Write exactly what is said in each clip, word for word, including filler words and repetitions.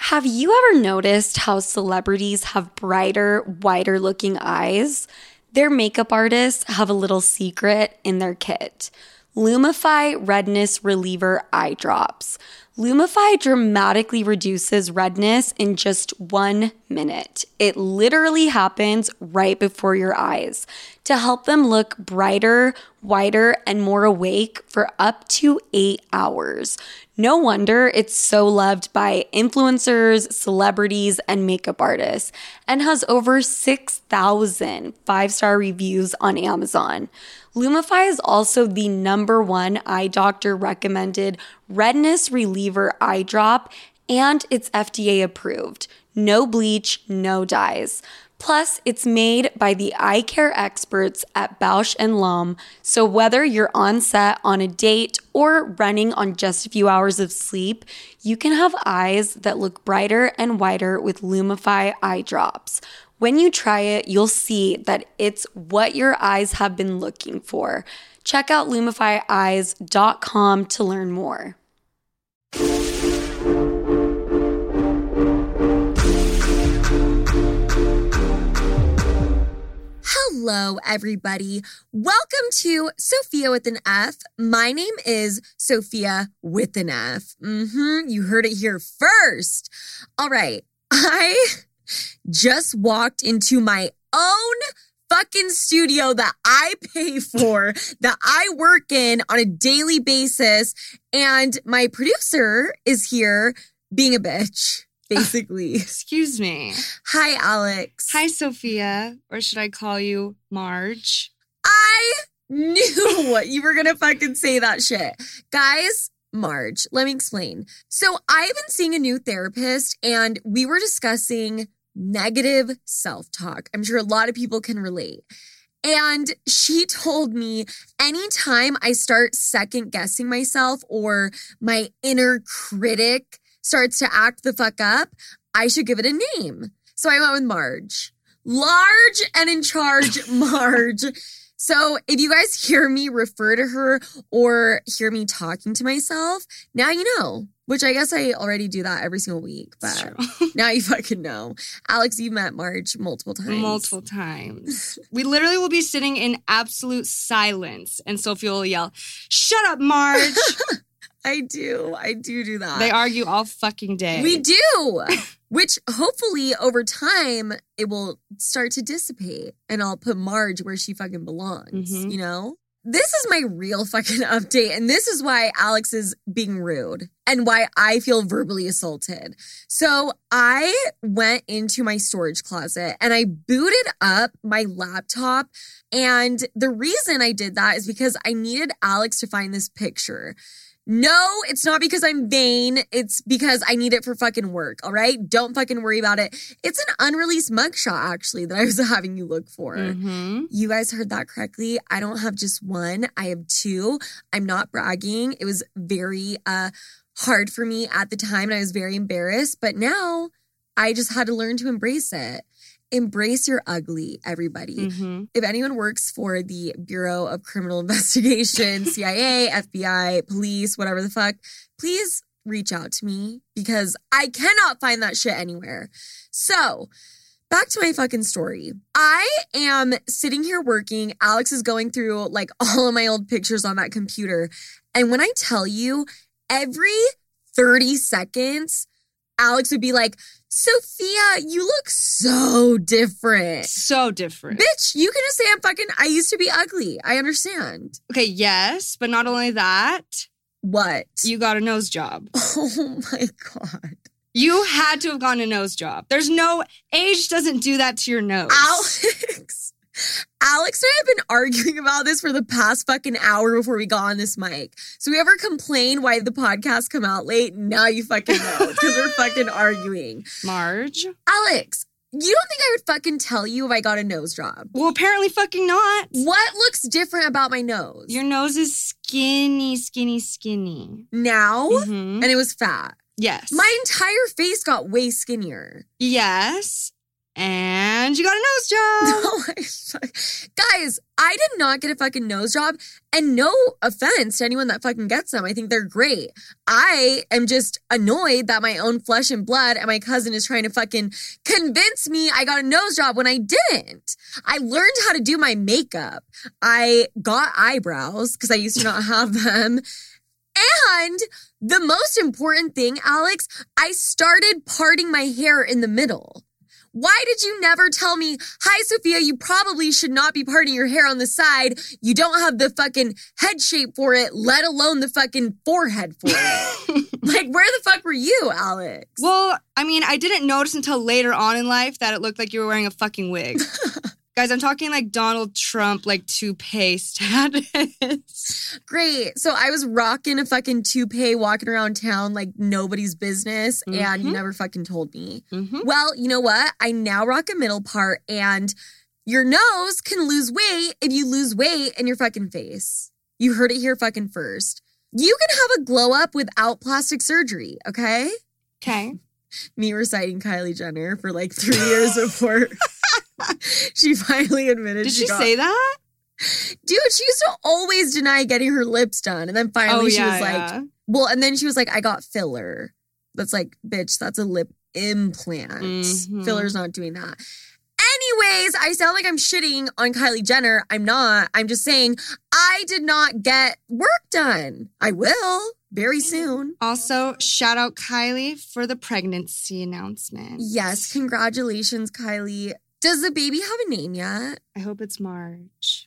Have you ever noticed how celebrities have brighter, whiter looking eyes? Their makeup artists have a little secret in their kit. Lumify Redness Reliever Eye Drops. Lumify dramatically reduces redness in just one minute. It literally happens right before your eyes to help them look brighter, whiter, and more awake for up to eight hours. No wonder it's so loved by influencers, celebrities, and makeup artists, and has over six thousand five-star reviews on Amazon. Lumify is also the number one eye doctor recommended redness reliever eye drop, and it's F D A approved. No bleach, no dyes. Plus, it's made by the eye care experts at Bausch and Lomb, so whether you're on set, on a date, or running on just a few hours of sleep, you can have eyes that look brighter and whiter with Lumify eye drops. When you try it, you'll see that it's what your eyes have been looking for. Check out lumify eyes dot com to learn more. Hello, everybody. Welcome to Sophia with an F. My name is Sophia with an F. Mm-hmm. You heard it here first. All right. I just walked into my own fucking studio that I pay for, that I work in on a daily basis, and my producer is here being a bitch. Basically. Excuse me. Hi, Alex. Hi, Sophia. Or should I call you Marge? I knew you were going to fucking say that shit. Guys, Marge, let me explain. So I've been seeing a new therapist, and we were discussing negative self-talk. I'm sure a lot of people can relate. And she told me anytime I start second-guessing myself or my inner critic starts to act the fuck up, I should give it a name. So I went with Marge. Large and in charge Marge. So if you guys hear me refer to her or hear me talking to myself, now you know. Which I guess I already do that every single week. But now you fucking know. Alex, you've met Marge multiple times. Multiple times. We literally will be sitting in absolute silence and Sophia will yell, "Shut up, Marge!" I do. I do do that. They argue all fucking day. We do. Which hopefully over time it will start to dissipate and I'll put Marge where she fucking belongs, mm-hmm. you know? This is my real fucking update, and this is why Alex is being rude and why I feel verbally assaulted. So I went into my storage closet and I booted up my laptop, and the reason I did that is because I needed Alex to find this picture. No, it's not because I'm vain. It's because I need it for fucking work, all right? Don't fucking worry about it. It's an unreleased mugshot, actually, that I was having you look for. Mm-hmm. You guys heard that correctly. I don't have just one. I have two. I'm not bragging. It was very uh, hard for me at the time, and I was very embarrassed. But now I just had to learn to embrace it. Embrace your ugly, everybody. Mm-hmm. If anyone works for the Bureau of Criminal Investigation, C I A, F B I, police, whatever the fuck, please reach out to me because I cannot find that shit anywhere. So, back to my fucking story. I am sitting here working. Alex is going through like all of my old pictures on that computer. And when I tell you, every thirty seconds, Alex would be like, "Sophia, you look so different." So different. Bitch, you can just say I'm fucking, I used to be ugly. I understand. Okay, yes, but not only that. What? You got a nose job. Oh my God. You had to have gotten a nose job. There's no, age doesn't do that to your nose. Alex. Alex and I have been arguing about this for the past fucking hour before we got on this mic. So we ever complain why the podcast come out late? Now you fucking know. Because we're fucking arguing. Marge? Alex, you don't think I would fucking tell you if I got a nose job? Well, apparently fucking not. What looks different about my nose? Your nose is skinny, skinny, skinny. Now? Mm-hmm. And it was fat. Yes. My entire face got way skinnier. Yes. And you got a nose job. No, I, guys, I did not get a fucking nose job. And no offense to anyone that fucking gets them. I think they're great. I am just annoyed that my own flesh and blood and my cousin is trying to fucking convince me I got a nose job when I didn't. I learned how to do my makeup. I got eyebrows because I used to not have them. And the most important thing, Alex, I started parting my hair in the middle. Why did you never tell me, hi, Sophia, you probably should not be parting your hair on the side. You don't have the fucking head shape for it, let alone the fucking forehead for it. Like, where the fuck were you, Alex? Well, I mean, I didn't notice until later on in life that it looked like you were wearing a fucking wig. Guys, I'm talking like Donald Trump, like toupee status. Great. So I was rocking a fucking toupee walking around town like nobody's business, mm-hmm. and you never fucking told me. Mm-hmm. Well, you know what? I now rock a middle part, and your nose can lose weight if you lose weight in your fucking face. You heard it here fucking first. You can have a glow up without plastic surgery, okay? Okay. Me reciting Kylie Jenner for like three years before... She finally admitted Did she, she got... say that? Dude, she used to always deny getting her lips done. And then finally oh, she yeah, was like, yeah. well, and then she was like, I got filler. That's like, bitch, that's a lip implant. Mm-hmm. Filler's not doing that. Anyways, I sound like I'm shitting on Kylie Jenner. I'm not. I'm just saying I did not get work done. I will very soon. Also, shout out Kylie for the pregnancy announcement. Yes, congratulations, Kylie. Does the baby have a name yet? I hope it's Marge.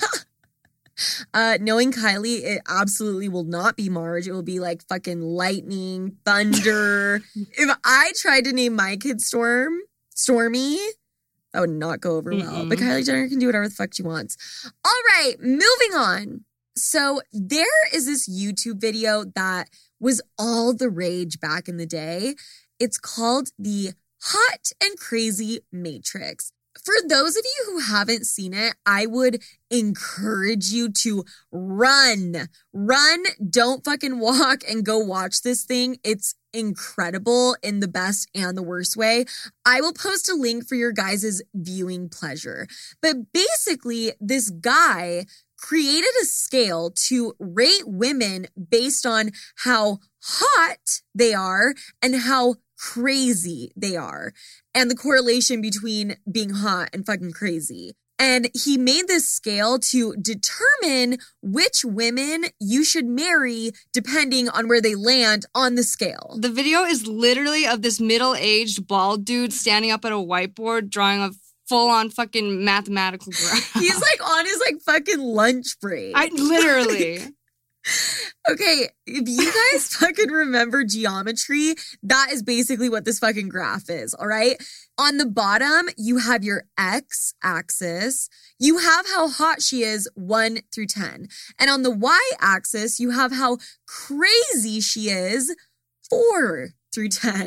uh, knowing Kylie, it absolutely will not be Marge. It will be like fucking lightning, thunder. If I tried to name my kid Storm, Stormy, that would not go over well. Mm-mm. But Kylie Jenner can do whatever the fuck she wants. All right, moving on. So there is this YouTube video that was all the rage back in the day. It's called the Hot and Crazy Matrix. For those of you who haven't seen it, I would encourage you to run. Run, don't fucking walk, and go watch this thing. It's incredible in the best and the worst way. I will post a link for your guys' viewing pleasure. But basically, this guy created a scale to rate women based on how hot they are and how crazy they are, and the correlation between being hot and fucking crazy. And he made this scale to determine which women you should marry depending on where they land on the scale. The video is literally of this middle-aged bald dude standing up at a whiteboard drawing a full-on fucking mathematical graph. He's like on his like fucking lunch break. I literally... Okay, if you guys fucking remember geometry, that is basically what this fucking graph is, all right? On the bottom, you have your x-axis. You have how hot she is, one through ten. And on the y-axis, you have how crazy she is, four through ten.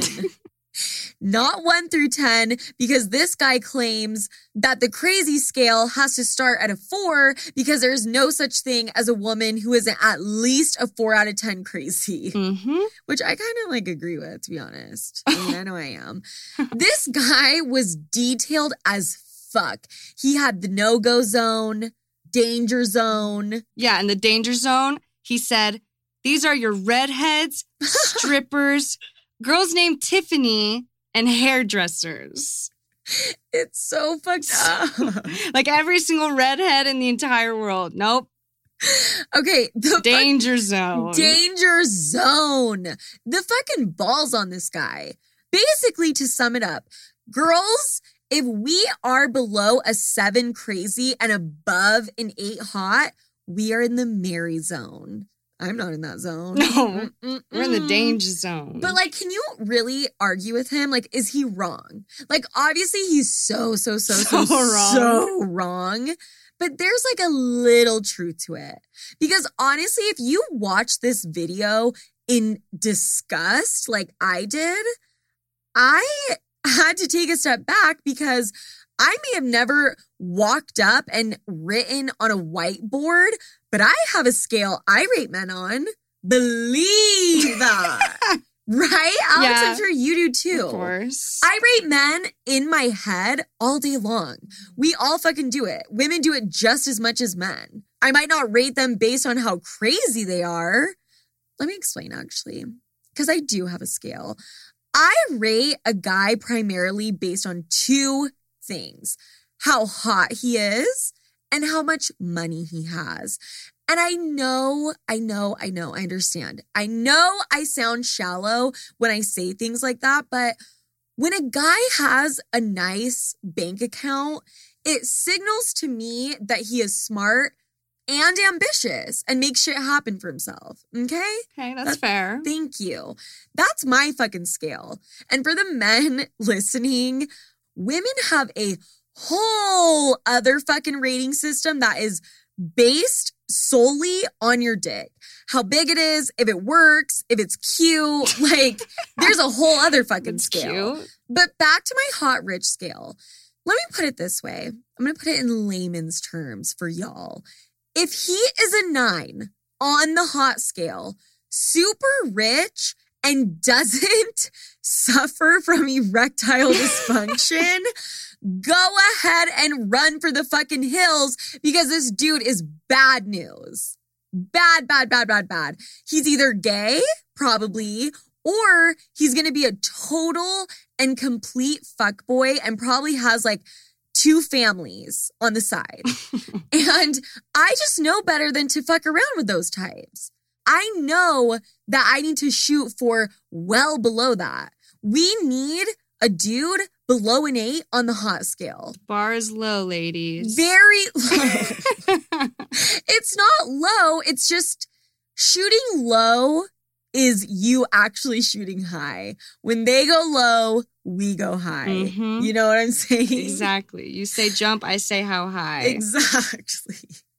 Not one through ten, because this guy claims that the crazy scale has to start at a four because there's no such thing as a woman who isn't at least a four out of ten crazy. Mm-hmm. Which I kind of like agree with, to be honest. I mean, I know I am. This guy was detailed as fuck. He had the no-go zone, danger zone. Yeah, in the danger zone, he said, these are your redheads, strippers, girls named Tiffany, and hairdressers. It's so fucked up. Like every single redhead in the entire world. Nope. Okay. The danger fuck- zone. Danger zone. The fucking balls on this guy. Basically, to sum it up, girls, if we are below a seven crazy and above an eight hot, we are in the Mary zone. I'm not in that zone. No, Mm-mm-mm. We're in the danger zone. But, like, can you really argue with him? Like, is he wrong? Like, obviously, he's so, so, so, so, so wrong. so wrong. But there's, like, a little truth to it. Because, honestly, if you watch this video in disgust like I did, I had to take a step back because I may have never walked up and written on a whiteboard, but I have a scale I rate men on. Believe that. Right? Alex, Yeah. I'm sure you do too. Of course. I rate men in my head all day long. We all fucking do it. Women do it just as much as men. I might not rate them based on how crazy they are. Let me explain, actually, because I do have a scale. I rate a guy primarily based on two things: how hot he is and how much money he has. And I know, I know, I know, I understand. I know I sound shallow when I say things like that, but when a guy has a nice bank account, it signals to me that he is smart and ambitious and makes shit happen for himself. Okay? Okay, that's, that's fair. Thank you. That's my fucking scale. And for the men listening, women have a whole other fucking rating system that is based solely on your dick. How big it is, if it works, if it's cute. Like, there's a whole other fucking That's scale. cute. But back to my hot rich scale. Let me put it this way. I'm going to put it in layman's terms for y'all. If he is a nine on the hot scale, super rich, and doesn't suffer from erectile dysfunction, go ahead and run for the fucking hills, because this dude is bad news. Bad, bad, bad, bad, bad. He's either gay, probably, or he's going to be a total and complete fuckboy and probably has like two families on the side. And I just know better than to fuck around with those types. I know that I need to shoot for well below that. We need a dude below an eight on the hot scale. Bar is low, ladies. Very low. It's not low. It's just shooting low is you actually shooting high. When they go low, we go high. Mm-hmm. You know what I'm saying? Exactly. You say jump, I say how high. Exactly.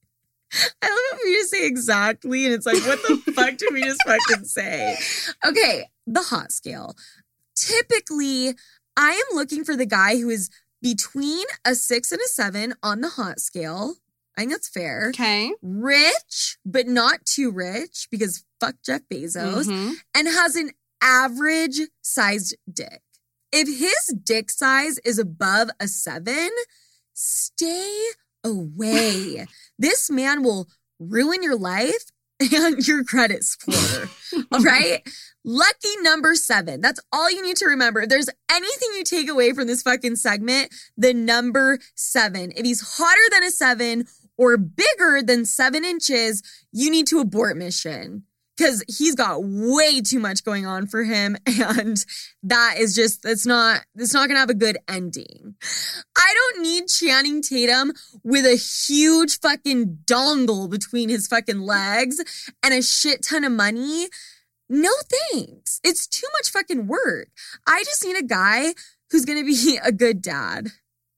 I love it when you say exactly, and it's like, what the fuck did we just fucking say? Okay, the hot scale. Typically, I am looking for the guy who is between a six and a seven on the hot scale. I think that's fair. Okay. Rich, but not too rich, because fuck Jeff Bezos, Mm-hmm. and has an average sized dick. If his dick size is above a seven, stay away. This man will ruin your life and your credit score. All right? Lucky number seven. That's all you need to remember. If there's anything you take away from this fucking segment, the number seven. If he's hotter than a seven or bigger than seven inches, you need to abort mission. Because he's got way too much going on for him, and that is just, it's not, it's not going to have a good ending. I don't need Channing Tatum with a huge fucking dongle between his fucking legs and a shit ton of money. No thanks. It's too much fucking work. I just need a guy who's going to be a good dad.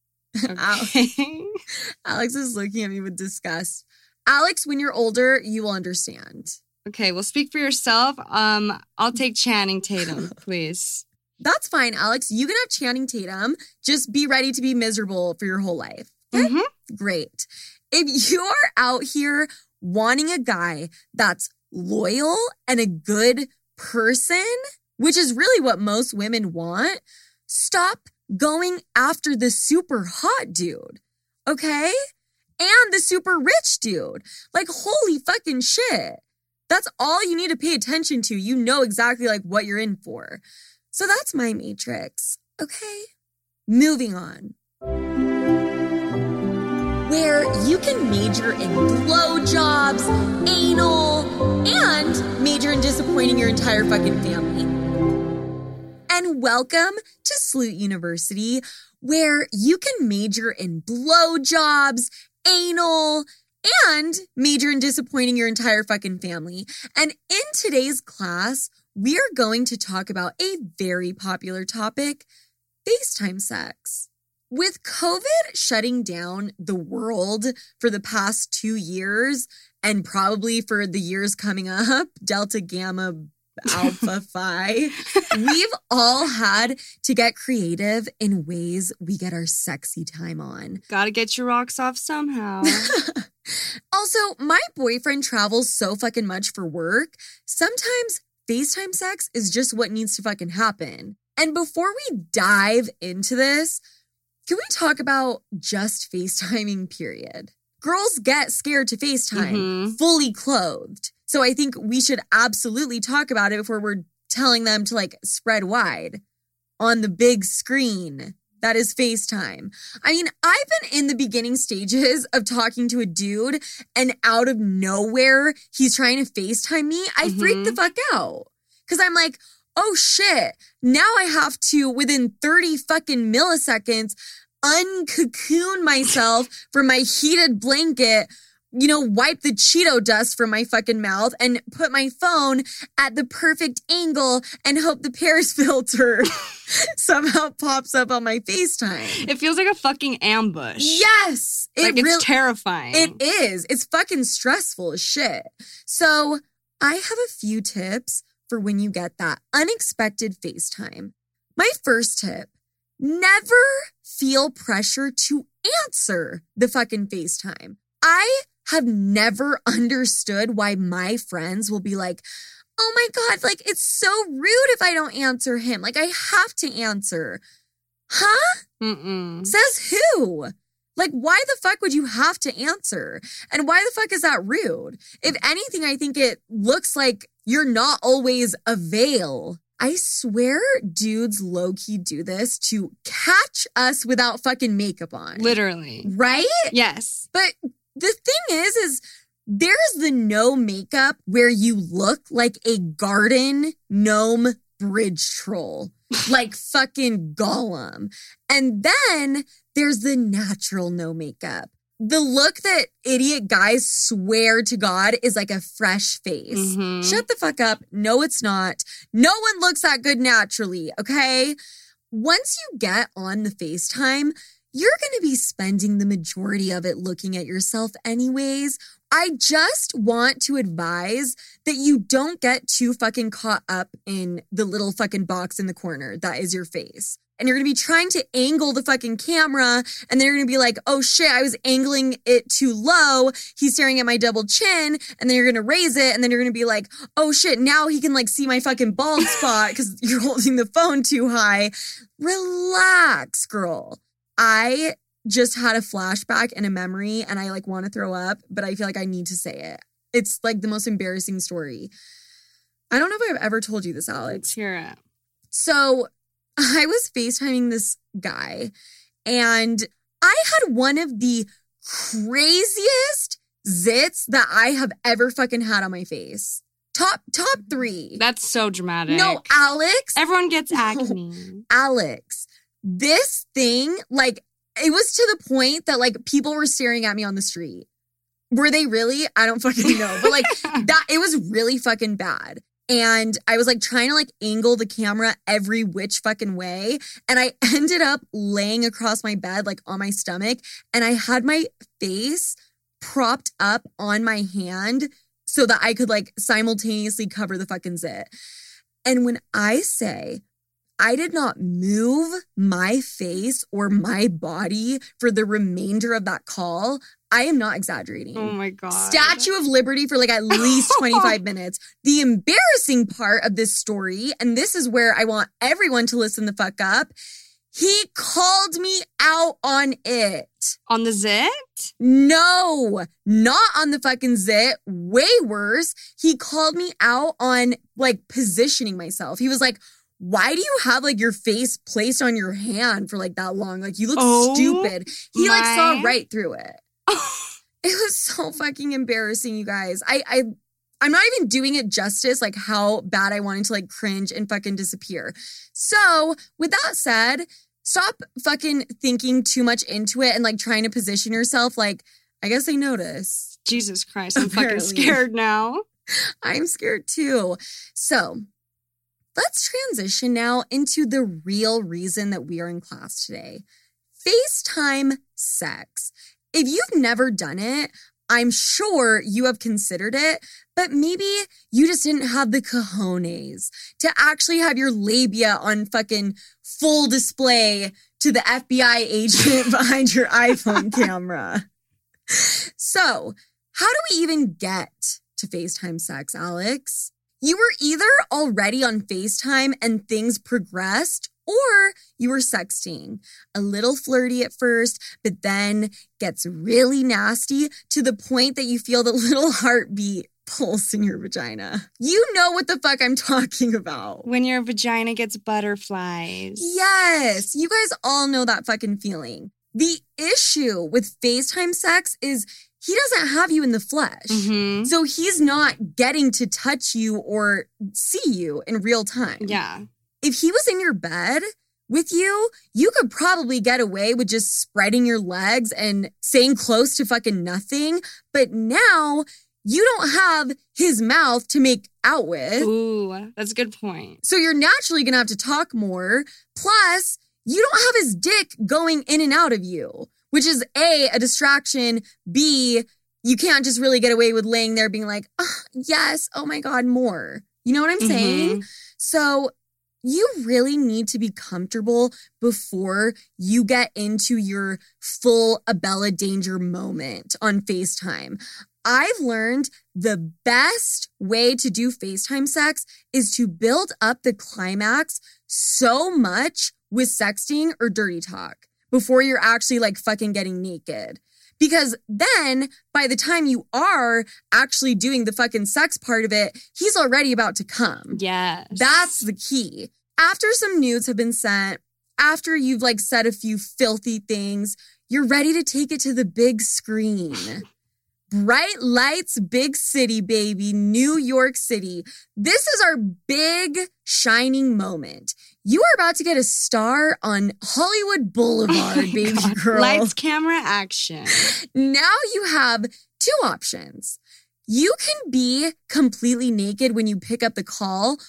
Okay. Alex is looking at me with disgust. Alex, when you're older, you will understand. Okay, well, speak for yourself. Um, I'll take Channing Tatum, please. That's fine, Alex. You can have Channing Tatum. Just be ready to be miserable for your whole life. Okay? Mm-hmm. Great. If you are out here wanting a guy that's loyal and a good person, which is really what most women want, stop going after the super hot dude, okay? And the super rich dude. Like, holy fucking shit. That's all you need to pay attention to. You know exactly like what you're in for. So that's my matrix, okay? Moving on. Where you can major in blowjobs, anal, and major in disappointing your entire fucking family. And welcome to Sloot University, where you can major in blowjobs, anal, and major in disappointing your entire fucking family. And in today's class, we are going to talk about a very popular topic, FaceTime sex. With COVID shutting down the world for the past two years, and probably for the years coming up, Delta, Gamma, Alpha, Phi, we've all had to get creative in ways we get our sexy time on. Gotta get your rocks off somehow. Also, my boyfriend travels so fucking much for work. Sometimes FaceTime sex is just what needs to fucking happen. And before we dive into this, can we talk about just FaceTiming, period? Girls get scared to FaceTime Mm-hmm. fully clothed. So I think we should absolutely talk about it before we're telling them to like spread wide on the big screen. That is FaceTime. I mean, I've been in the beginning stages of talking to a dude and out of nowhere, he's trying to FaceTime me. I Mhm. freak the fuck out. Because I'm like, oh shit, now I have to, within thirty fucking milliseconds, uncocoon myself from my heated blanket, you know, wipe the Cheeto dust from my fucking mouth and put my phone at the perfect angle and hope the Paris filter somehow pops up on my FaceTime. It feels like a fucking ambush. Yes. It Like, it's real- terrifying. It is. It's fucking stressful as shit. So I have a few tips for when you get that unexpected FaceTime. My first tip, never feel pressure to answer the fucking FaceTime. I have never understood why my friends will be like, oh my God, like it's so rude if I don't answer him. Like I have to answer. Huh? Mm-mm. Says who? Like, why the fuck would you have to answer? And why the fuck is that rude? If anything, I think it looks like you're not always avail. I swear dudes low-key do this to catch us without fucking makeup on. Literally. Right? Yes. But the thing is, is there's the no makeup where you look like a garden gnome bridge troll. Like fucking Gollum. And then there's the natural no makeup. The look that idiot guys swear to God is like a fresh face. Mhm. Shut the fuck up. No, it's not. No one looks that good naturally, okay? Once you get on the FaceTime, you're going to be spending the majority of it looking at yourself anyways. I just want to advise that you don't get too fucking caught up in the little fucking box in the corner that is your face. And you're going to be trying to angle the fucking camera, and then you're going to be like, oh shit, I was angling it too low. He's staring at my double chin, and then you're going to raise it, and then you're going to be like, oh shit, now he can like see my fucking bald spot because you're holding the phone too high. Relax, girl. I just had a flashback and a memory, and I like want to throw up, but I feel like I need to say it. It's like the most embarrassing story. I don't know if I've ever told you this, Alex. Let's hear it. So I was FaceTiming this guy, and I had one of the craziest zits that I have ever fucking had on my face. Top, top three. That's so dramatic. No, Alex. Everyone gets No. acne. Alex, this thing, like, it was to the point that, like, people were staring at me on the street. Were they really? I don't fucking know. But, like, that, it was really fucking bad. And I was, like, trying to, like, angle the camera every which fucking way. And I ended up laying across my bed, like, on my stomach. And I had my face propped up on my hand so that I could, like, simultaneously cover the fucking zit. And when I say I did not move my face or my body for the remainder of that call, I am not exaggerating. Oh my God. Statue of Liberty for like at least twenty-five minutes. The embarrassing part of this story, and this is where I want everyone to listen the fuck up, he called me out on it. On the zit? No, not on the fucking zit. Way worse. He called me out on like positioning myself. He was like, why do you have like your face placed on your hand for like that long? Like you look Oh, stupid. He like saw my- right through it. It was so fucking embarrassing, you guys. I, I, I'm not even doing it justice, like how bad I wanted to like cringe and fucking disappear. So with that said, stop fucking thinking too much into it and like trying to position yourself. Like, I guess I noticed. Jesus Christ, I'm Apparently. fucking scared now. I'm scared too. So let's transition now into the real reason that we are in class today. FaceTime sex. If you've never done it, I'm sure you have considered it, but maybe you just didn't have the cojones to actually have your labia on fucking full display to the F B I agent behind your iPhone camera. So, how do we even get to FaceTime sex, Alex? You were either already on FaceTime and things progressed, or you were sexting. A little flirty at first, but then gets really nasty to the point that you feel the little heartbeat pulse in your vagina. You know what the fuck I'm talking about. When your vagina gets butterflies. Yes, you guys all know that fucking feeling. The issue with FaceTime sex is he doesn't have you in the flesh. Mm-hmm. So he's not getting to touch you or see you in real time. Yeah. If he was in your bed with you, you could probably get away with just spreading your legs and saying close to fucking nothing. But now you don't have his mouth to make out with. Ooh, that's a good point. So you're naturally going to have to talk more. Plus, you don't have his dick going in and out of you, which is A, a distraction. B, you can't just really get away with laying there being like, oh, yes, oh my God, more. You know what I'm saying? Mm-hmm. So you really need to be comfortable before you get into your full Abella danger moment on FaceTime. I've learned the best way to do FaceTime sex is to build up the climax so much with sexting or dirty talk before you're actually like fucking getting naked. Because then by the time you are actually doing the fucking sex part of it, he's already about to come. Yes. That's the key. After some nudes have been sent, after you've like said a few filthy things, you're ready to take it to the big screen. Bright lights, big city, baby, New York City. This is our big shining moment. You are about to get a star on Hollywood Boulevard, Oh baby God. girl. Lights, camera, action. Now you have two options. You can be completely naked when you pick up the call,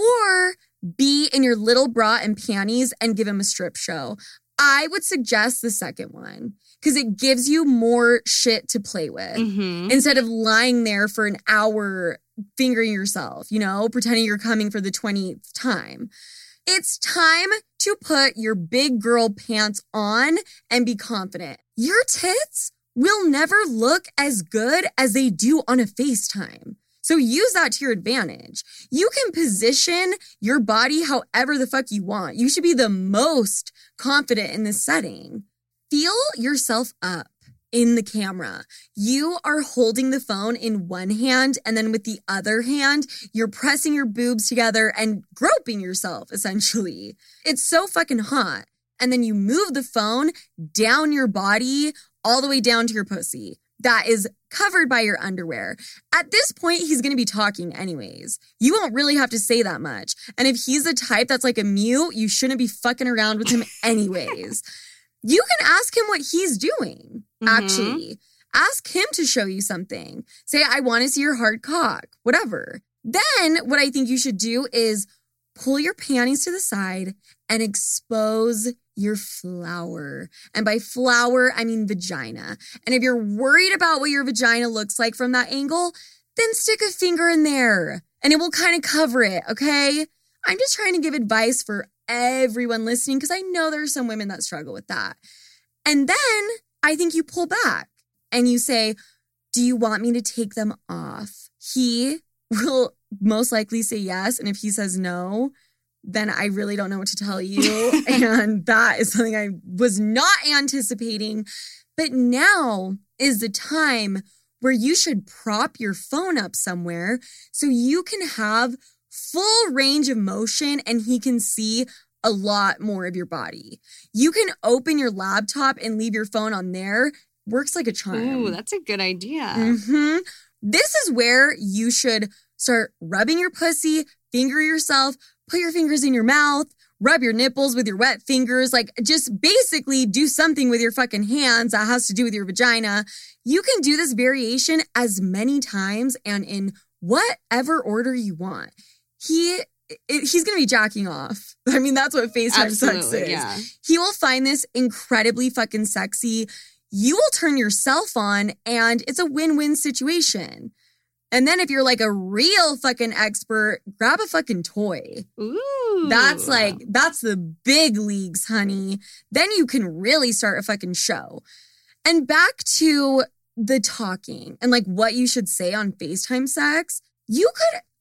or be in your little bra and panties and give him a strip show. I would suggest the second one because it gives you more shit to play with Mm-hmm. instead of lying there for an hour fingering yourself, you know, pretending you're coming for the twentieth time. It's time to put your big girl pants on and be confident. Your tits will never look as good as they do on a FaceTime. So use that to your advantage. You can position your body however the fuck you want. You should be the most confident in this setting. Feel yourself up in the camera. You are holding the phone in one hand, and then with the other hand, you're pressing your boobs together and groping yourself, essentially. It's so fucking hot. And then you move the phone down your body all the way down to your pussy. That is covered by your underwear. At this point, he's going to be talking anyways. You won't really have to say that much. And if he's the type that's like a mute, you shouldn't be fucking around with him anyways. You can ask him what he's doing, Mm-hmm. actually. Ask him to show you something. Say, I want to see your hard cock, whatever. Then what I think you should do is pull your panties to the side and expose your flower. And by flower, I mean vagina. And if you're worried about what your vagina looks like from that angle, then stick a finger in there and it will kind of cover it, okay? I'm just trying to give advice for everyone listening because I know there are some women that struggle with that. And then I think you pull back and you say, do you want me to take them off? He will most likely say yes. And if he says no, then I really don't know what to tell you. And that is something I was not anticipating. But now is the time where you should prop your phone up somewhere so you can have full range of motion and he can see a lot more of your body. You can open your laptop and leave your phone on there. Works like a charm. Ooh, that's a good idea. Mm-hmm. This is where you should start rubbing your pussy, finger yourself, put your fingers in your mouth, rub your nipples with your wet fingers. Like, just basically do something with your fucking hands that has to do with your vagina. You can do this variation as many times and in whatever order you want. He... It, he's going to be jacking off. I mean, that's what FaceTime Absolutely, sex is. yeah. He will find this incredibly fucking sexy. You will turn yourself on and it's a win-win situation. And then if you're like a real fucking expert, grab a fucking toy. Ooh. That's like, that's the big leagues, honey. Then you can really start a fucking show. And back to the talking and like what you should say on FaceTime sex. You could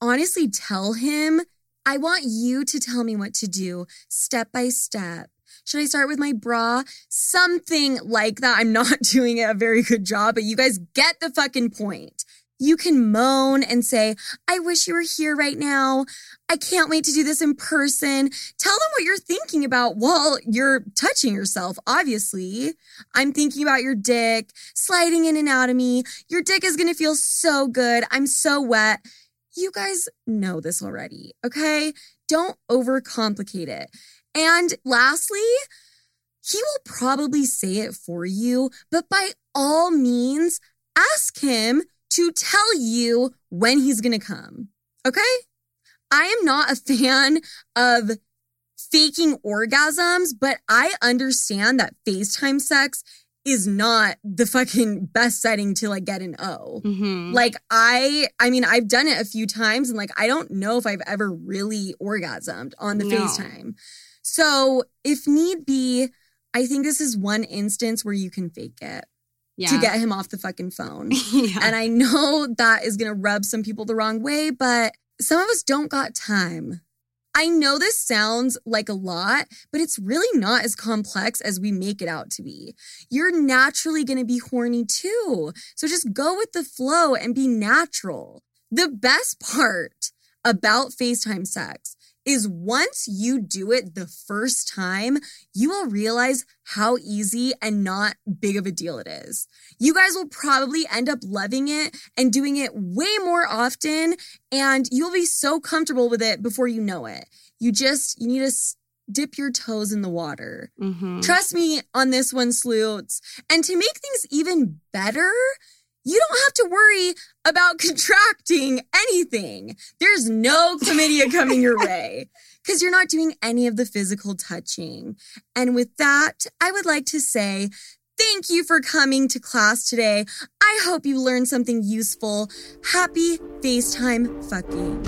honestly tell him, I want you to tell me what to do step by step. Should I start with my bra? Something like that. I'm not doing a very good job, but you guys get the fucking point. You can moan and say, I wish you were here right now. I can't wait to do this in person. Tell them what you're thinking about while you're touching yourself, obviously. I'm thinking about your dick, sliding in and out of me. Your dick is going to feel so good. I'm so wet. You guys know this already, okay? Don't overcomplicate it. And lastly, he will probably say it for you, but by all means, ask him to tell you when he's going to come, okay? I am not a fan of faking orgasms, but I understand that FaceTime sex is not the fucking best setting to like get an O. Mm-hmm. Like I, I mean, I've done it a few times and like, I don't know if I've ever really orgasmed on the No. FaceTime. So if need be, I think this is one instance where you can fake it Yeah. to get him off the fucking phone. yeah. And I know that is going to rub some people the wrong way, but some of us don't got time. I know this sounds like a lot, but it's really not as complex as we make it out to be. You're naturally going to be horny too. So just go with the flow and be natural. The best part about FaceTime sex is once you do it the first time, you will realize how easy and not big of a deal it is. You guys will probably end up loving it and doing it way more often, and you'll be so comfortable with it before you know it. You just, you need to dip your toes in the water. Mm-hmm. Trust me on this one, Sloots. And to make things even better, you don't have to worry about contracting anything. There's no chlamydia coming your way because you're not doing any of the physical touching. And with that, I would like to say thank you for coming to class today. I hope you learned something useful. Happy FaceTime fucking.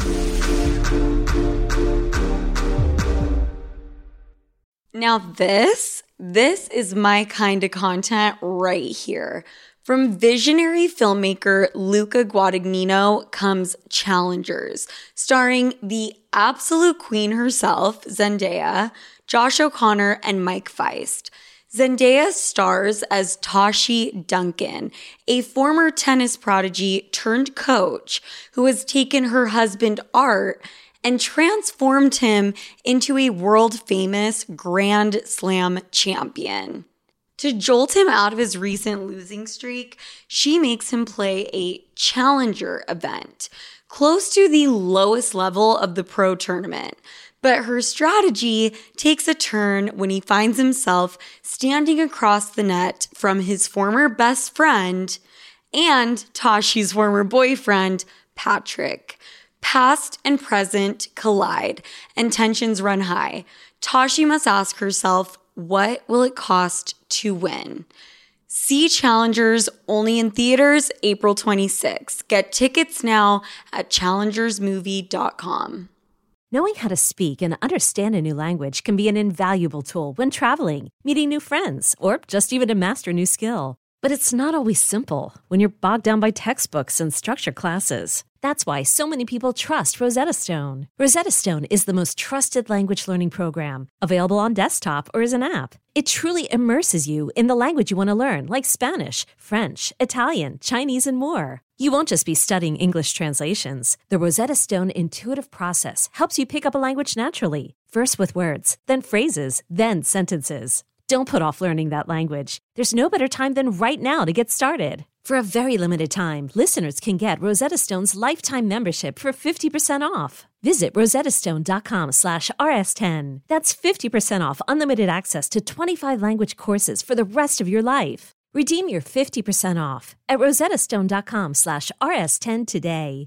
Now this, this is my kind of content right here. From visionary filmmaker Luca Guadagnino comes Challengers, starring the absolute queen herself, Zendaya, Josh O'Connor, and Mike Feist. Zendaya stars as Tashi Duncan, a former tennis prodigy turned coach who has taken her husband Art and transformed him into a world-famous Grand Slam champion. To jolt him out of his recent losing streak, she makes him play a challenger event, close to the lowest level of the pro tournament. But her strategy takes a turn when he finds himself standing across the net from his former best friend and Tashi's former boyfriend, Patrick. Past and present collide, and tensions run high. Tashi must ask herself, what will it cost to win? See Challengers only in theaters April twenty-sixth. Get tickets now at challengers movie dot com. Knowing how to speak and understand a new language can be an invaluable tool when traveling, meeting new friends, or just even to master a new skill. But it's not always simple when you're bogged down by textbooks and structured classes. That's why so many people trust Rosetta Stone. Rosetta Stone is the most trusted language learning program, available on desktop or as an app. It truly immerses you in the language you want to learn, like Spanish, French, Italian, Chinese, and more. You won't just be studying English translations. The Rosetta Stone intuitive process helps you pick up a language naturally, first with words, then phrases, then sentences. Don't put off learning that language. There's no better time than right now to get started. For a very limited time, listeners can get Rosetta Stone's lifetime membership for fifty percent off. Visit rosettastone.com slash rs10. That's fifty percent off unlimited access to twenty-five language courses for the rest of your life. Redeem your fifty percent off at rosettastone.com slash rs10 today.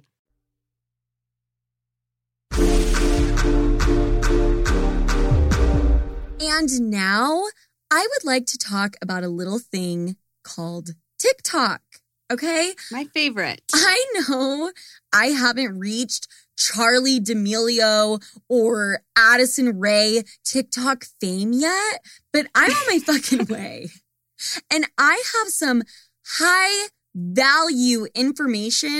And now I would like to talk about a little thing called TikTok, okay? My favorite. I know I haven't reached Charlie D'Amelio or Addison Rae TikTok fame yet, but I'm on my fucking way. And I have some high value information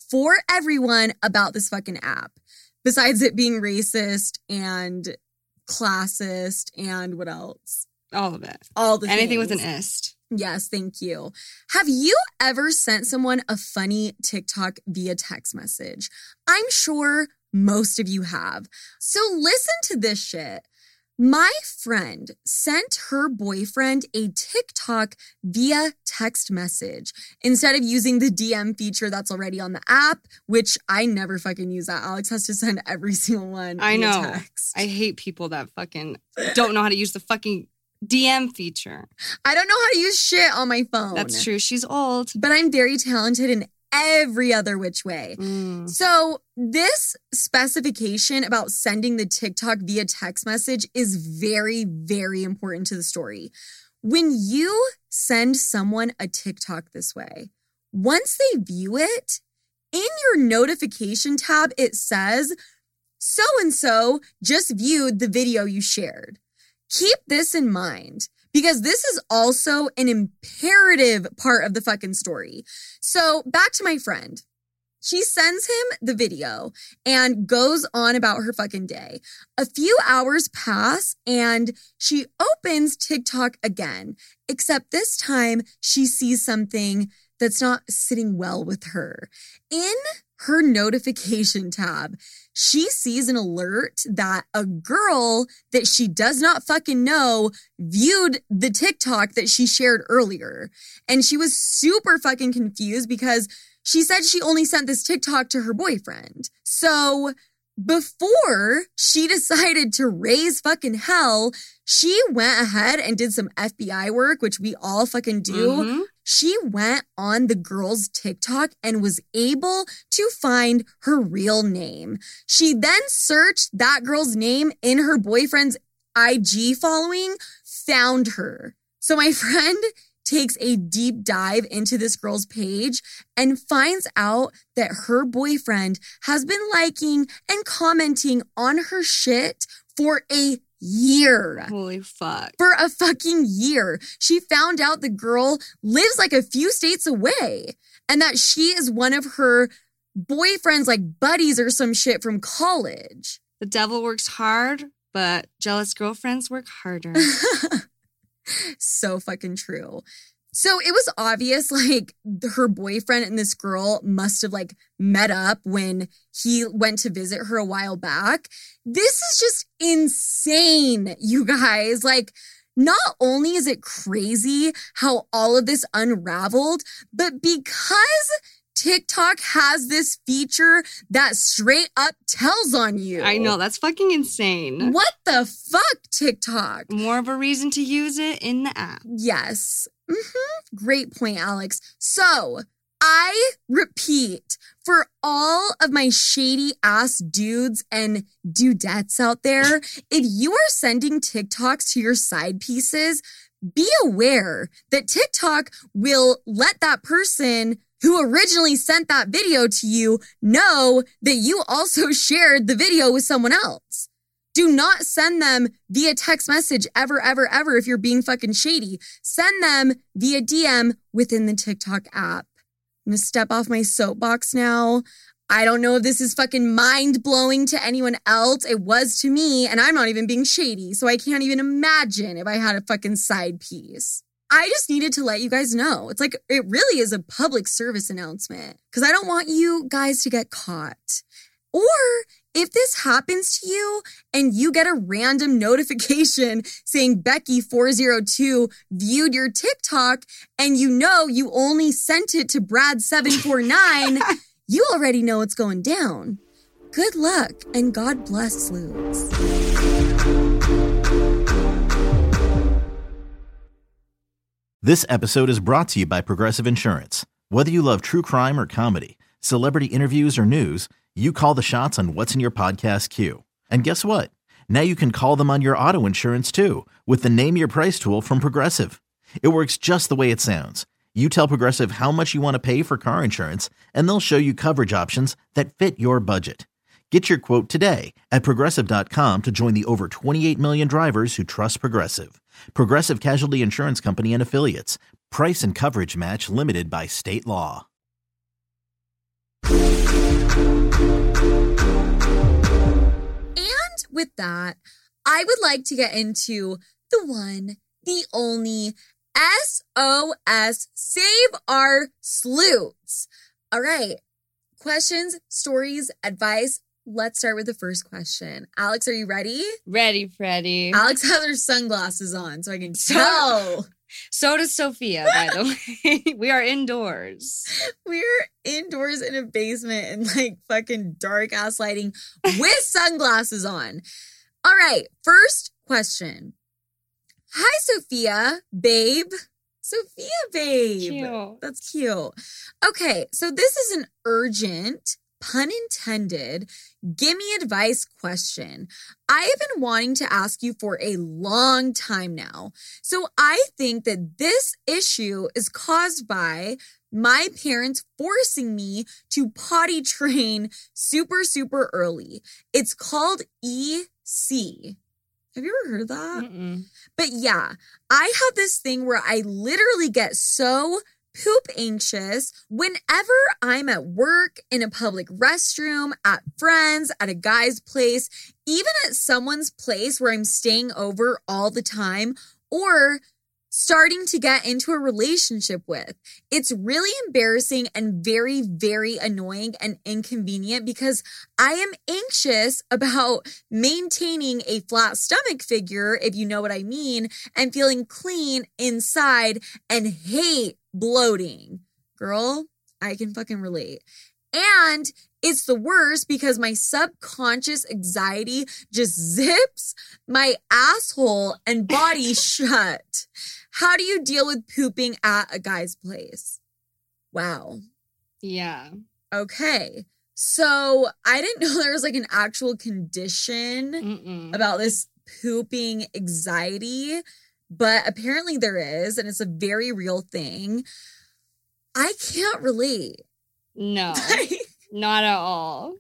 for everyone about this fucking app. Besides it being racist and classist and what else? All of it. All the Anything things. with an ist. Yes, thank you. Have you ever sent someone a funny TikTok via text message? I'm sure most of you have. So listen to this shit. My friend sent her boyfriend a TikTok via text message instead of using the D M feature that's already on the app, which I never fucking use that. Alex has to send every single one I via know. text. I hate people that fucking don't know how to use the fucking D M feature. I don't know how to use shit on my phone. That's true. She's old. But I'm very talented in every other which way. Mm. So this specification about sending the TikTok via text message is very, very important to the story. When you send someone a TikTok this way, once they view it, in your notification tab, it says, so-and-so just viewed the video you shared. Keep this in mind, because this is also an imperative part of the fucking story. So back to my friend. She sends him the video and goes on about her fucking day. A few hours pass and she opens TikTok again, except this time she sees something that's not sitting well with her. In her notification tab, she sees an alert that a girl that she does not fucking know viewed the TikTok that she shared earlier. And she was super fucking confused because she said she only sent this TikTok to her boyfriend. So before she decided to raise fucking hell, she went ahead and did some F B I work, which we all fucking do. Mm-hmm. She went on the girl's TikTok and was able to find her real name. She then searched that girl's name in her boyfriend's I G following, found her. So my friend takes a deep dive into this girl's page and finds out that her boyfriend has been liking and commenting on her shit for a year. Holy fuck. For a fucking year. She found out the girl lives like a few states away and that she is one of her boyfriend's like buddies or some shit from college. The devil works hard, but jealous girlfriends work harder. So fucking true. So it was obvious, like, her boyfriend and this girl must have, like, met up when he went to visit her a while back. This is just insane, you guys. Like, not only is it crazy how all of this unraveled, but because TikTok has this feature that straight up tells on you. I know, that's fucking insane. What the fuck, TikTok? More of a reason to use it in the app. Yes. Mm-hmm. Great point, Alex. So, I repeat, for all of my shady ass dudes and dudettes out there, if you are sending TikToks to your side pieces, be aware that TikTok will let that person who originally sent that video to you know that you also shared the video with someone else. Do not send them via text message ever, ever, ever if you're being fucking shady. Send them via D M within the TikTok app. I'm gonna step off my soapbox now. I don't know if this is fucking mind-blowing to anyone else. It was to me, and I'm not even being shady, so I can't even imagine if I had a fucking side piece. I just needed to let you guys know. It's like, it really is a public service announcement because I don't want you guys to get caught. Or if this happens to you and you get a random notification saying Becky four oh two viewed your TikTok and you know you only sent it to Brad seven four nine, you already know what's going down. Good luck and God bless Lubes. This episode is brought to you by Progressive Insurance. Whether you love true crime or comedy, celebrity interviews or news, you call the shots on what's in your podcast queue. And guess what? Now you can call them on your auto insurance too with the Name Your Price tool from Progressive. It works just the way it sounds. You tell Progressive how much you want to pay for car insurance, and they'll show you coverage options that fit your budget. Get your quote today at Progressive dot com to join the over twenty-eight million drivers who trust Progressive. Progressive Casualty Insurance Company and Affiliates. Price and coverage match limited by state law. And with that, I would like to get into the one, the only S O S Save Our Sloots. All right. Questions, stories, advice. Let's start with the first question. Alex, are you ready? Ready, Freddie. Alex has her sunglasses on, so I can tell. So does Sophia, by the way. We are indoors. We're indoors in a basement in like fucking dark ass lighting with sunglasses on. All right, first question. Hi, Sophia, babe. Sophia, babe. Cute. That's cute. Okay, so this is an urgent, pun intended, gimme advice question. I have been wanting to ask you for a long time now. So I think that this issue is caused by my parents forcing me to potty train super, super early. It's called E C. Have you ever heard of that? Mm-mm. But yeah, I have this thing where I literally get so poop anxious whenever I'm at work, in a public restroom, at friends, at a guy's place, even at someone's place where I'm staying over all the time, or starting to get into a relationship with. It's really embarrassing and very, very annoying and inconvenient because I am anxious about maintaining a flat stomach figure, if you know what I mean, and feeling clean inside and hate bloating. Girl, I can fucking relate. And it's the worst because my subconscious anxiety just zips my asshole and body shut. How do you deal with pooping at a guy's place? Wow. Yeah. Okay. So I didn't know there was like an actual condition Mm-mm. about this pooping anxiety, but apparently there is, and it's a very real thing. I can't relate. No, not at all.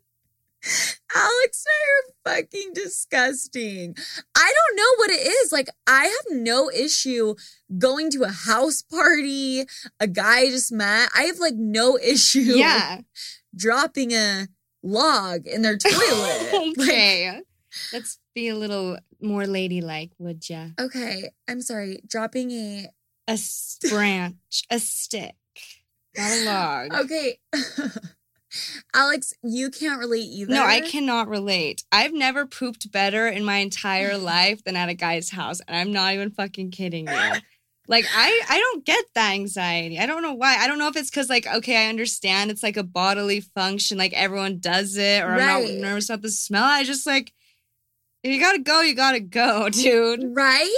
Alex and I are fucking disgusting. I don't know what it is. Like, I have no issue going to a house party, a guy I just met. I have like no issue Yeah. dropping a log in their toilet. Okay. Like, Let's be a little more ladylike, would ya? okay, I'm sorry. Dropping a... A s- branch, a stick, not a log. Okay. Alex, you can't relate either. No, I cannot relate. I've never pooped better in my entire life than at a guy's house, and I'm not even fucking kidding you. Like, I, I don't get that anxiety. I don't know why. I don't know if it's because, like, okay, I understand it's like a bodily function, like everyone does it, or I'm Right. not nervous about the smell. I just, like, if you gotta go, you gotta go, dude. Right?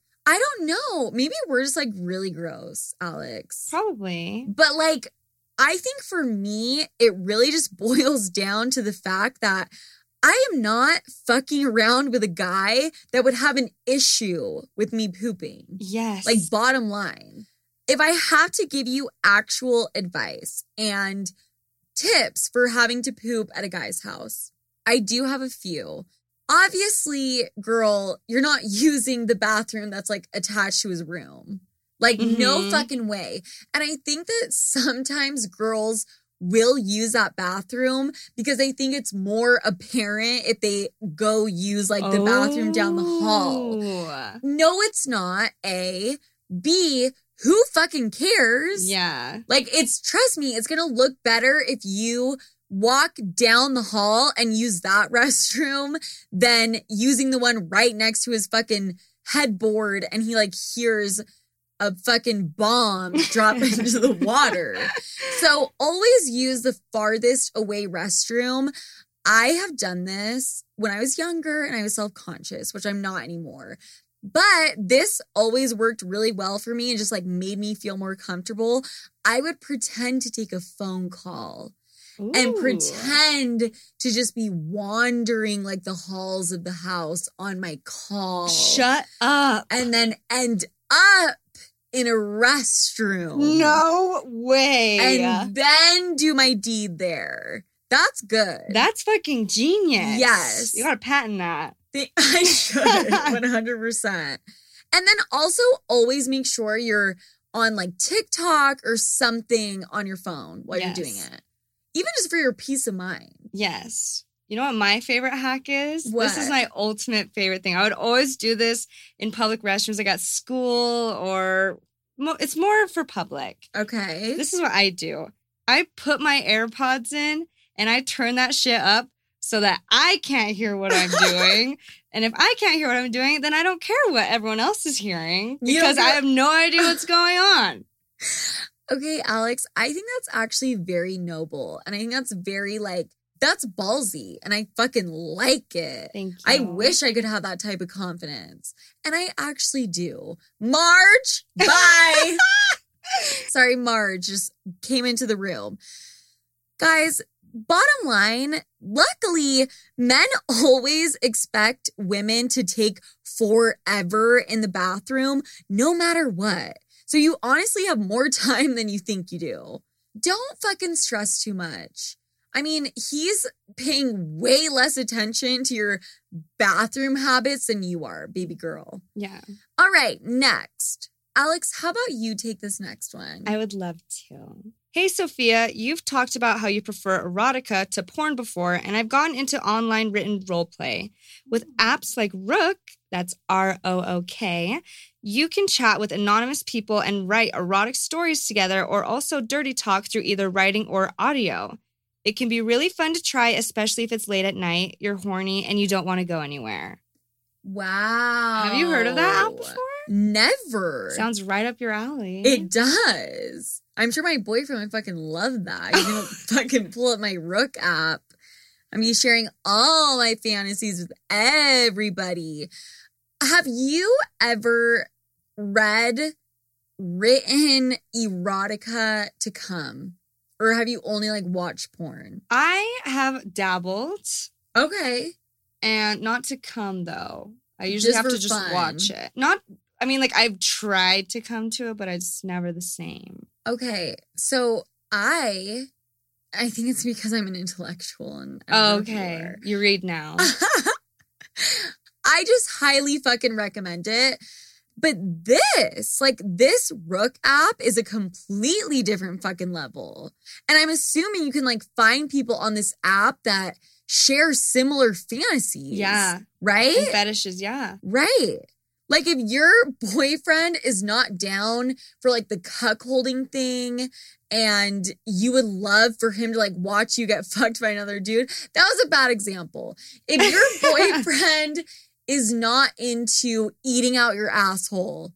I don't know. Maybe we're just like really gross, Alex. Probably. But like, I think for me, it really just boils down to the fact that I am not fucking around with a guy that would have an issue with me pooping. Yes. Like, bottom line, if I have to give you actual advice and tips for having to poop at a guy's house, I do have a few. Obviously, girl, you're not using the bathroom that's like attached to his room. Like, Mhm. no fucking way. And I think that sometimes girls will use that bathroom because they think it's more apparent if they go use like the bathroom down the hall. Oh. No, it's not. A. B. Who fucking cares? Yeah. Like, it's, trust me, it's gonna look better if you walk down the hall and use that restroom than using the one right next to his fucking headboard and he like hears a fucking bomb drop into the water. So always use the farthest away restroom. I have done this when I was younger and I was self-conscious, which I'm not anymore. But this always worked really well for me and just like made me feel more comfortable. I would pretend to take a phone call and Ooh. pretend to just be wandering like the halls of the house on my call. Shut up. And then end up in a restroom. No way. And then do my deed there. That's good. That's fucking genius. Yes. You gotta patent that. Th- I should, one hundred percent. And then also always make sure you're on like TikTok or something on your phone while Yes. you're doing it. Even just for your peace of mind. Yes. You know what my favorite hack is? What? This is my ultimate favorite thing. I would always do this in public restrooms, like at school or mo- it's more for public. Okay. This is what I do. I put my AirPods in and I turn that shit up so that I can't hear what I'm doing. And if I can't hear what I'm doing, then I don't care what everyone else is hearing because I have no idea what's going on. Okay, Alex, I think that's actually very noble. And I think that's very, like, that's ballsy. And I fucking like it. Thank you. I wish I could have that type of confidence. And I actually do. Marge, bye. Sorry, Marge just came into the room. Guys, bottom line, luckily, men always expect women to take forever in the bathroom, no matter what. So you honestly have more time than you think you do. Don't fucking stress too much. I mean, he's paying way less attention to your bathroom habits than you are, baby girl. Yeah. All right, next. Alex, how about you take this next one? I would love to. Hey, Sophia, you've talked about how you prefer erotica to porn before, and I've gotten into online written role play. With apps like Rook, that's R O O K, you can chat with anonymous people and write erotic stories together or also dirty talk through either writing or audio. It can be really fun to try, especially if it's late at night, you're horny, and you don't want to go anywhere. Wow. Have you heard of that app before? Never. Sounds right up your alley. It does. I'm sure my boyfriend would fucking love that. He's gonna fucking pull up my Rook app. I'm be sharing all my fantasies with everybody. Have you ever read written erotica to come? Or have you only like watched porn? I have dabbled. Okay. And not to come, though. I usually Just have for to just fun. watch it. Not, I mean, like, I've tried to come to it, but it's never the same. Okay. So I I think it's because I'm an intellectual and I don't know if you Okay. are. You read now. I just highly fucking recommend it. But this, like this Rook app is a completely different fucking level. And I'm assuming you can like find people on this app that share similar fantasies. Yeah. Right? And fetishes, yeah. Right. Like if your boyfriend is not down for like the cuck holding thing and you would love for him to like watch you get fucked by another dude, that was a bad example. If your boyfriend is not into eating out your asshole,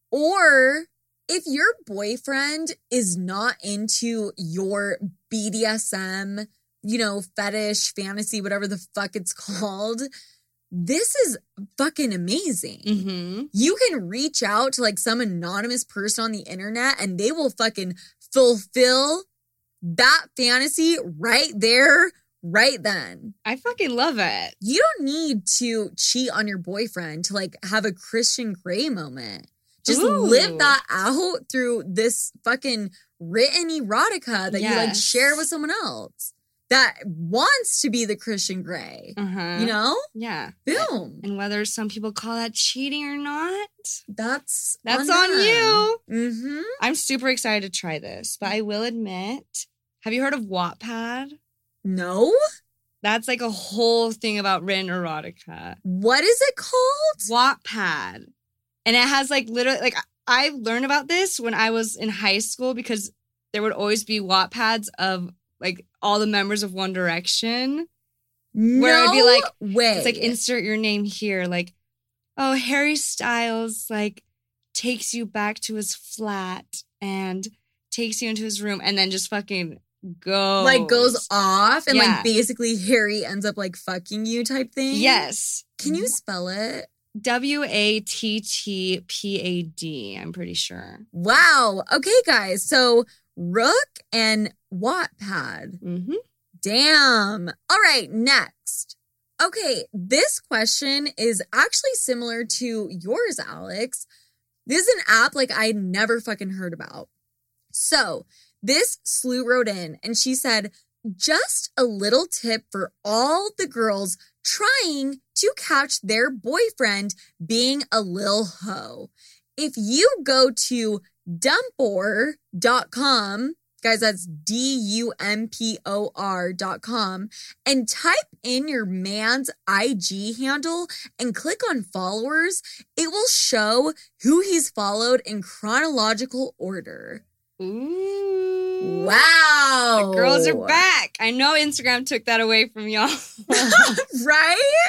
or if your boyfriend is not into your B D S M, you know, fetish, fantasy, whatever the fuck it's called, this is fucking amazing. Mm-hmm. You can reach out to like some anonymous person on the internet and they will fucking fulfill that fantasy right there, right then. I fucking love it. You don't need to cheat on your boyfriend to like have a Christian Grey moment. Just Ooh. live that out through this fucking written erotica that you like Yes. share with someone else that wants to be the Christian Grey. Uh-huh. You know? Yeah. Boom. And whether some people call that cheating or not, That's that's on on them. you. Mm-hmm. I'm super excited to try this, but I will admit, have you heard of Wattpad? No? That's like a whole thing about written erotica. What is it called? Wattpad. And it has like literally, like I learned about this when I was in high school because there would always be Wattpads of like all the members of One Direction. No Where it'd be like, way. It's like insert your name here. Like, oh, Harry Styles like takes you back to his flat and takes you into his room and then just fucking goes. like goes off and Yeah. like basically Harry ends up like fucking you type thing. Yes. Can you spell it? W A T T P A D, I'm pretty sure. Wow. Okay, guys. So Rook and Wattpad. Mm-hmm. Damn. All right, next. Okay, this question is actually similar to yours, Alex. This is an app like I never fucking heard about. So this slew wrote in and she said, just a little tip for all the girls trying to catch their boyfriend being a lil hoe. If you go to dumpor dot com, Guys, that's D U M P O R dot com. And type in your man's I G handle and click on followers. It will show who he's followed in chronological order. Ooh. Wow. The girls are back. I know Instagram took that away from y'all. Right?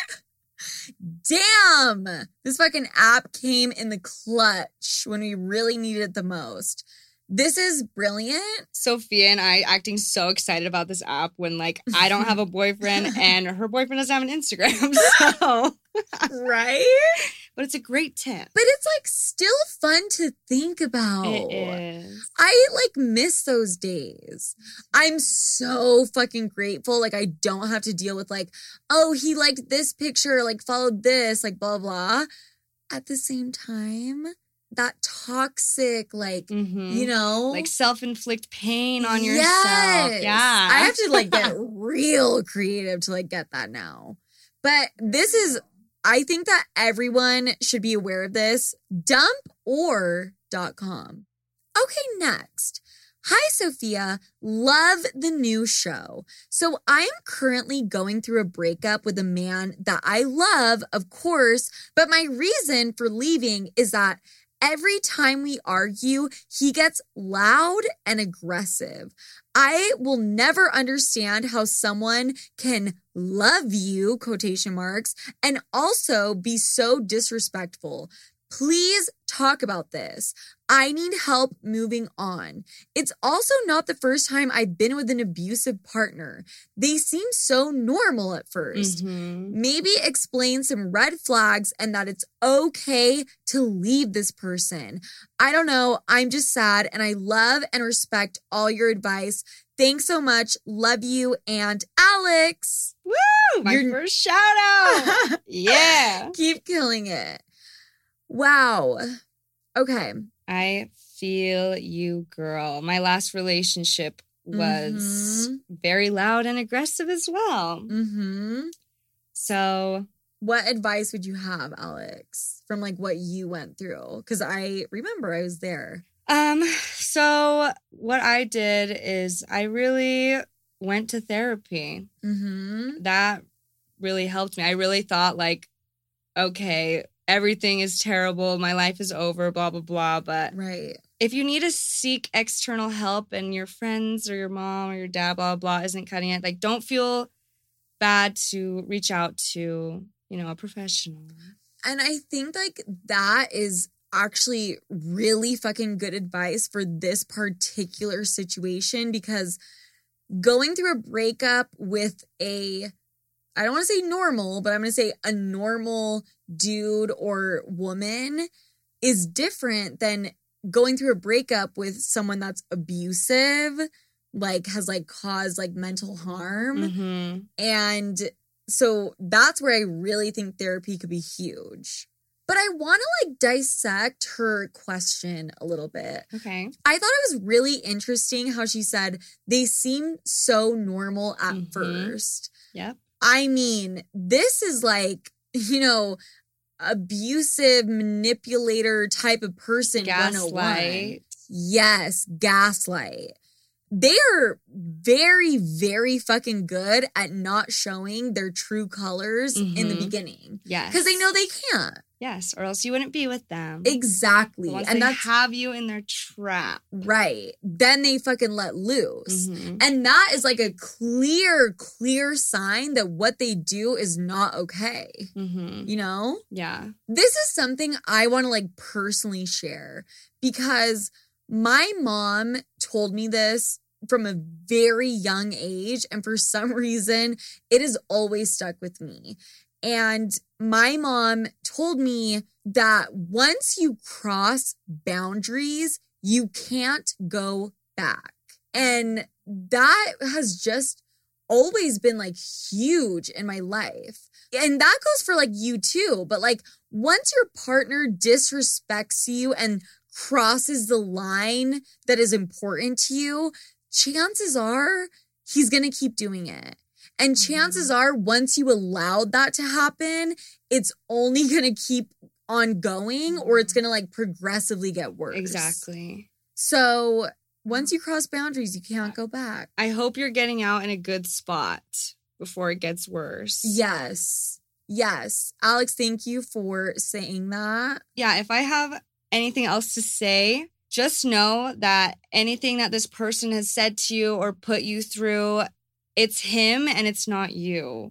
Damn. This fucking app came in the clutch when we really needed it the most. This is brilliant. Sophia and I acting so excited about this app when, like, I don't have a boyfriend and her boyfriend doesn't have an Instagram. So, right? But it's a great tip. But it's, like, still fun to think about. It is. I, like, miss those days. I'm so fucking grateful. Like, I don't have to deal with, like, oh, he liked this picture, like, followed this, like, blah, blah. At the same time, that toxic, like, Mm-hmm. you know? Like self-inflict pain on Yes. yourself. Yeah. I have to, like, get real creative to, like, get that now. But this is, I think that everyone should be aware of this. dump or dot com. Okay, next. Hi, Sophia. Love the new show. So I'm currently going through a breakup with a man that I love, of course, but my reason for leaving is that every time we argue, he gets loud and aggressive. I will never understand how someone can love you, quotation marks, and also be so disrespectful. Please talk about this. I need help moving on. It's also not the first time I've been with an abusive partner. They seem so normal at first. Mm-hmm. Maybe explain some red flags and that it's okay to leave this person. I don't know. I'm just sad and I love and respect all your advice. Thanks so much. Love you and Alex. Woo! My You're- first shout out. Yeah. Keep killing it. Wow. Okay. I feel you, girl. My last relationship was Mhm. very loud and aggressive as well. Mm-hmm. So What advice would you have, Alex, from like what you went through? Because I remember I was there. Um, so what I did is I really went to therapy. Mm-hmm. That really helped me. I really thought like, okay, everything is terrible. My life is over, blah, blah, blah. But Right. if you need to seek external help and your friends or your mom or your dad, blah, blah, blah, isn't cutting it, like don't feel bad to reach out to, you know, a professional. And I think like that is actually really fucking good advice for this particular situation, because going through a breakup with a, I don't want to say normal, but I'm going to say a normal dude or woman is different than going through a breakup with someone that's abusive, like has like caused like mental harm. Mm-hmm. And so that's where I really think therapy could be huge. But I want to like dissect her question a little bit. Okay. I thought it was really interesting how she said they seem so normal at Mhm. first. Yep. I mean, this is like, you know, abusive manipulator type of person. one oh one. Gaslight. Yes, gaslight. They are very, very fucking good at not showing their true colors in the Mhm. beginning. Yes. Because they know they can't. Yes, or else you wouldn't be with them. Exactly. Once And they that's have you in their trap. right. Then they fucking let loose. Mhm. And that is like a clear, clear sign that what they do is not okay. Mm-hmm. You know? Yeah. This is something I want to like personally share because my mom told me this from a very young age. And for some reason, it has always stuck with me. And my mom told me that once you cross boundaries, you can't go back. And that has just always been like huge in my life. And that goes for like you too. But like once your partner disrespects you and crosses the line that is important to you, chances are he's going to keep doing it. And chances are once you allowed that to happen, it's only going to keep on going or it's going to like progressively get worse. Exactly. So Once you cross boundaries, you can't go back. I hope you're getting out in a good spot before it gets worse. Yes. Yes. Alex, thank you for saying that. Yeah, if I have anything else to say, just know that anything that this person has said to you or put you through, it's him and it's not you.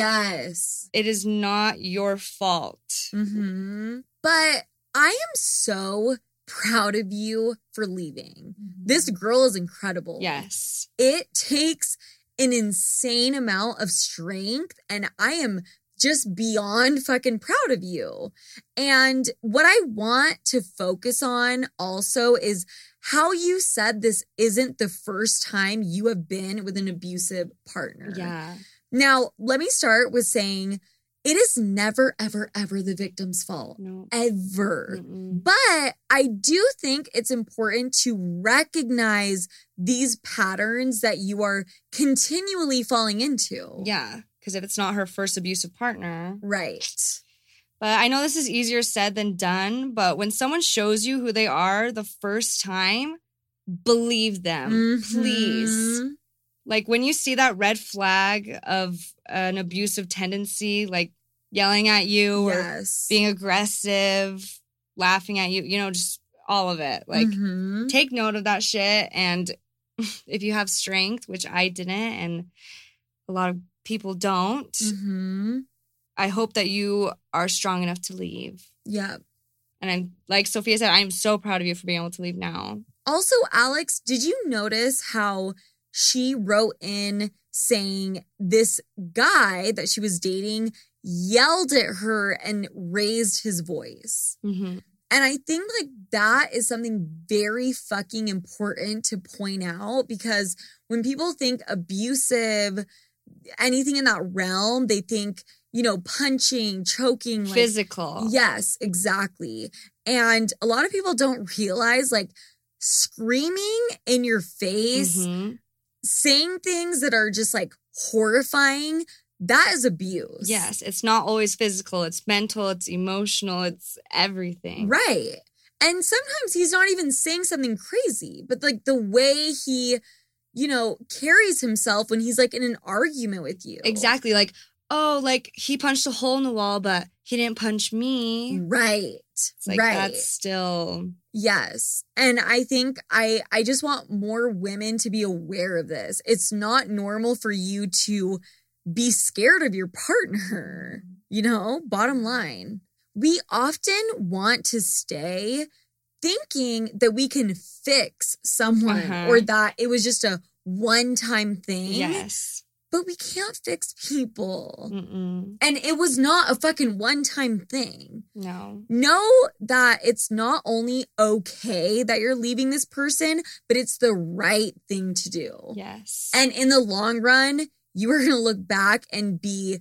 Yes. It is not your fault. Mm-hmm. But I am so proud of you for leaving. Mm-hmm. This girl is incredible. Yes. It takes an insane amount of strength, and I am just beyond fucking proud of you. And what I want to focus on also is how you said this isn't the first time you have been with an abusive partner. Yeah. Now, let me start with saying it is never, ever, ever the victim's fault. No. Ever. Mm-mm. But I do think it's important to recognize these patterns that you are continually falling into. Yeah, because if it's not her first abusive partner. Right. But I know this is easier said than done, but when someone shows you who they are the first time, believe them, Mm-hmm. please. Like when you see that red flag of an abusive tendency, like yelling at you Yes. or being aggressive, laughing at you, you know, just all of it. Like Mm-hmm. take note of that shit. And if you have strength, which I didn't, and a lot of people don't, Mm-hmm. I hope that you are strong enough to leave. Yeah. And I'm, like Sophia said, I'm so proud of you for being able to leave now. Also, Alex, did you notice how she wrote in saying this guy that she was dating yelled at her and raised his voice? Mm-hmm. And I think like that is something very fucking important to point out, because when people think abusive, anything in that realm, they think, you know, punching, choking, like, Physical. Yes, exactly. And a lot of people don't realize like screaming in your face, Mm-hmm. saying things that are just like horrifying, that is abuse. Yes, it's not always physical. It's mental, it's emotional, it's everything. Right. And sometimes he's not even saying something crazy, but like the way he, you know, carries himself when he's like in an argument with you. Exactly. Like, oh, like he punched a hole in the wall, but he didn't punch me. Right. It's like right. that's still. Yes. And I think I I just want more women to be aware of this. It's not normal for you to be scared of your partner, you know, bottom line. We often want to stay thinking that we can fix someone Uh-huh. or that it was just a one-time thing. Yes. But we can't fix people. Mm-mm. And it was not a fucking one-time thing. No. Know that it's not only okay that you're leaving this person, but it's the right thing to do. Yes. And in the long run, you are going to look back and be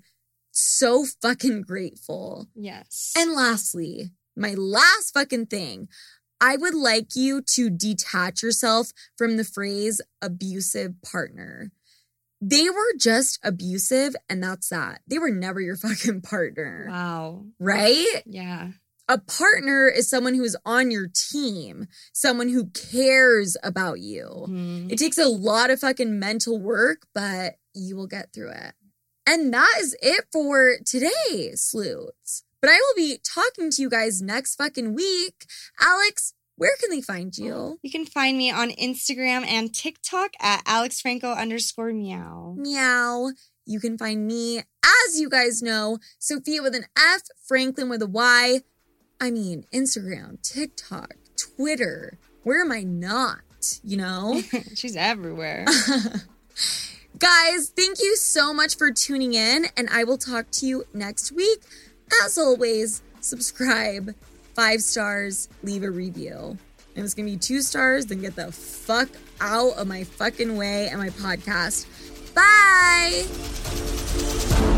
so fucking grateful. yes. And lastly, my last fucking thing, I would like you to detach yourself from the phrase abusive partner. They were just abusive, and that's that. They were never your fucking partner. Wow. Right? Yeah. A partner is someone who is on your team, someone who cares about you. Mhm. It takes a lot of fucking mental work, but you will get through it. And that is it for today, sleuths. But I will be talking to you guys next fucking week. Alex, where can they find you? You can find me on Instagram and TikTok at alexfranco underscore meow. Meow. You can find me, as you guys know, Sophia with an F, Franklin with a Y. I mean, Instagram, TikTok, Twitter. Where am I not? You know? She's everywhere. Guys, thank you so much for tuning in, and I will talk to you next week. As always, subscribe, five stars, leave a review. If it's gonna be two stars, then get the fuck out of my fucking way and my podcast. Bye!